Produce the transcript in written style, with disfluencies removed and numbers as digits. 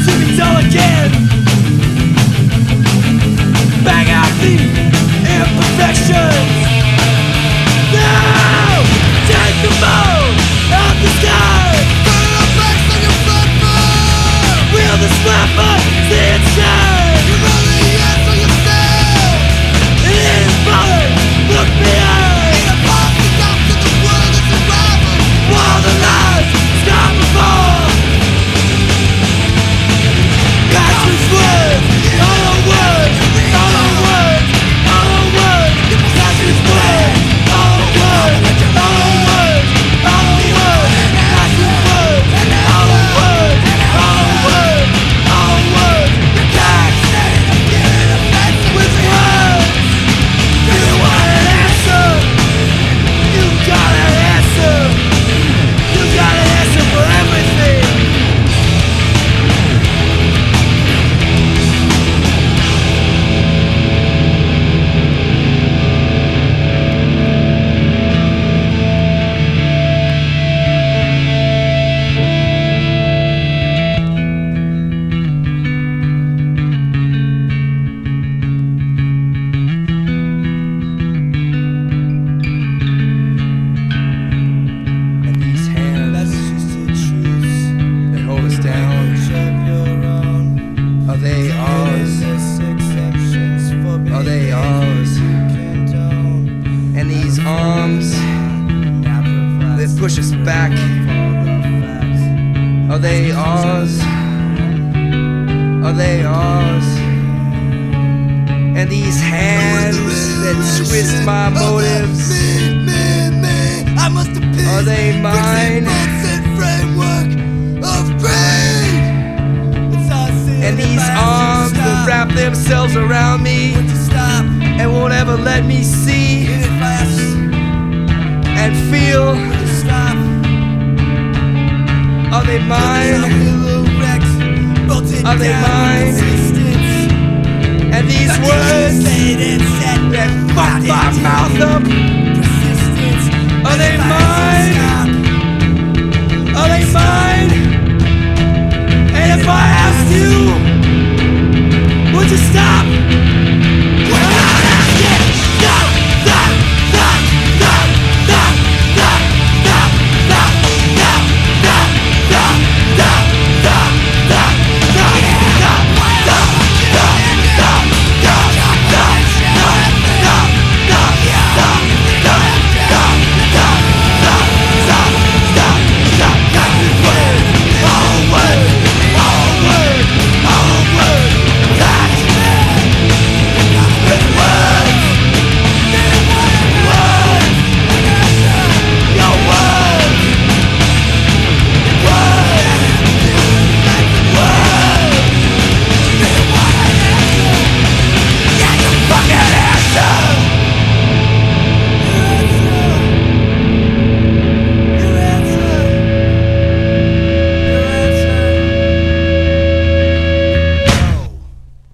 to be dull again. Bang out the imperfections. Now, take the mold of the sky. Burn a place on your platform. Wheel the slapper, see it shine. You run the ends on yourself. It is falling, look behind. In a pocket up to the world that's survival. While the lies stop before. Passion's words, all our words, all our words, all our words. Passion's words, all our words, all our words, all our words. Passion's words, all our words, all our words, all our words. With words, do you want an answer? You got an answer. You got an answer for everything. And these hands, they hold us down. Are they ours? Are they ours? And these arms that push us back, are they ours? Are they ours? And these hands that twist my motives, are they mine? And these arms that wrap themselves around me and won't ever let me see and feel, are they mine? Are they mine? And these words that fuck my mouth up, are they mine? Are they mine?